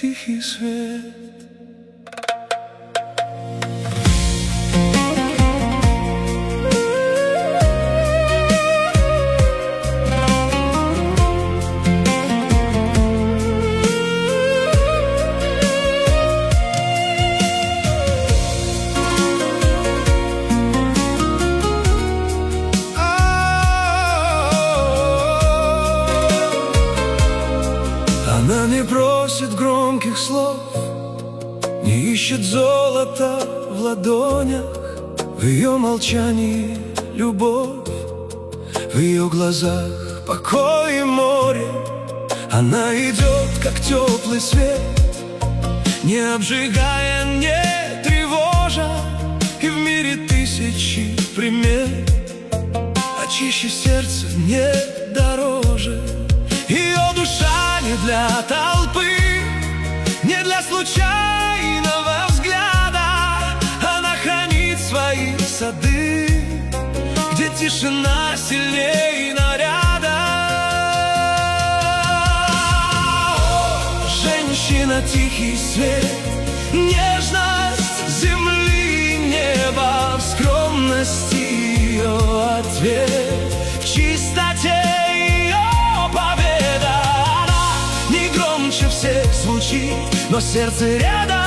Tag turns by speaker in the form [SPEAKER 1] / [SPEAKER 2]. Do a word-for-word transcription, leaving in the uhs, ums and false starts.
[SPEAKER 1] тихий свет. Она не просит громких слов, не ищет золота в ладонях. В ее молчании любовь, в ее глазах покой и море. Она идет, как теплый свет, не обжигая, не тревожа. И в мире тысячи примет, а чище сердце не дороже. Ее душа не для толпы, не для случайного взгляда. Она хранит свои сады, где тишина сильнее наряда. О, женщина, тихий свет, нежность земли и неба. В скромности ее ответ, в чистоте всех звучит, но сердце рядом.